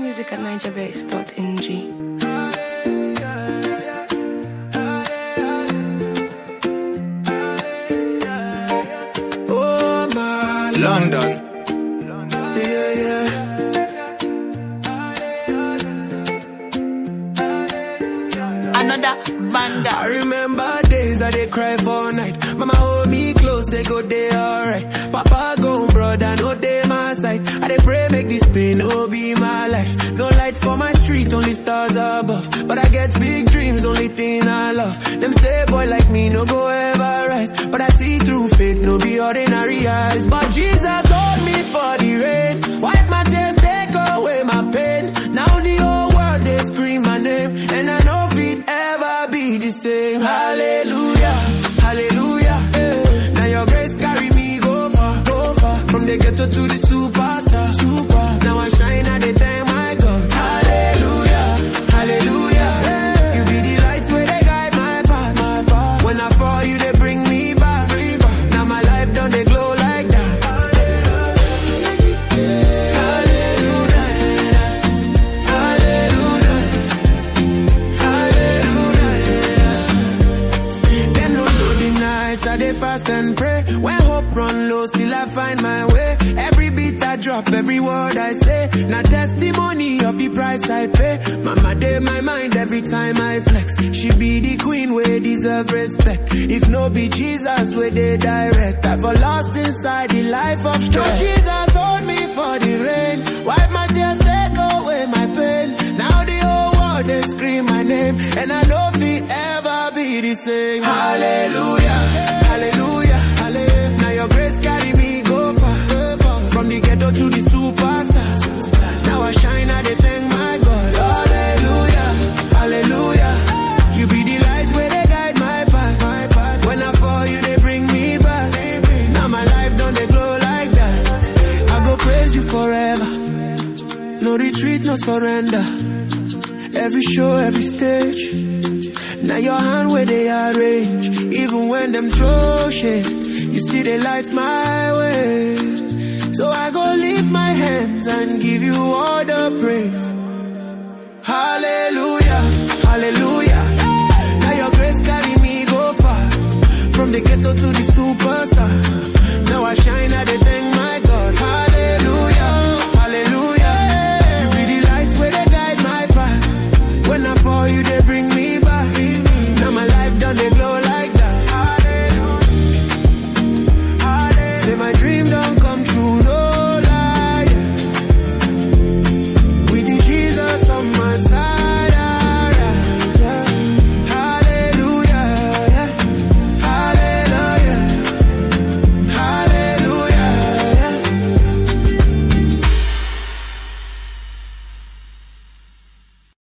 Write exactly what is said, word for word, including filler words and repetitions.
music at niger base dot n g. Oh my London. Yeah, yeah. Another banger. I remember days that they cry for night. Mama hold me close, they go day alright. Papa go brother, no day my side. I dey pray make this pain no be my life. No light for my street, only stars above. But I get big dreams, only thing I love. Them say boy like me no go ever rise. But I see through faith, no be ordinary eyes. But Jesus hold me for the rain. Wipe my tears, take away my pain. Now the whole world they scream my name, and I know it ever be the same. Hallelujah, hallelujah. Hey. Now your grace carry me go far, go far. From the ghetto to the superstar, super. Now I shine at the time I go. Hallelujah, hallelujah. Hey. You be the lights where they guide my path, my path. When I fall, you they bring me back, bring back. Now my life done they glow like that. I dey fast and pray. When hope run low, still I find my way. Every beat I drop, every word I say, now testimony of the price I pay. Mama dey my mind every time I flex. She be the queen where deserve respect. If no be Jesus where they direct, I've lost inside the life of stress. No Jesus hold me for the rain. Wipe my tears, take away my pain. Now the whole world they scream my name, and I know if it ever be the same. Hallelujah, hallelujah, hallelujah. Now your grace carry me go far, from the ghetto to the superstar. Now I shine at the thank my God. Hallelujah, hallelujah. You be the light where they guide my path. When I fall, you they bring me back. Now my life done they glow like that. I go praise you forever. No retreat, no surrender. Every show, every stage. Now your hand where they arrange. Even when them throw shit, you still they light my way. So I go lift my hands and give you all the praise. Hallelujah.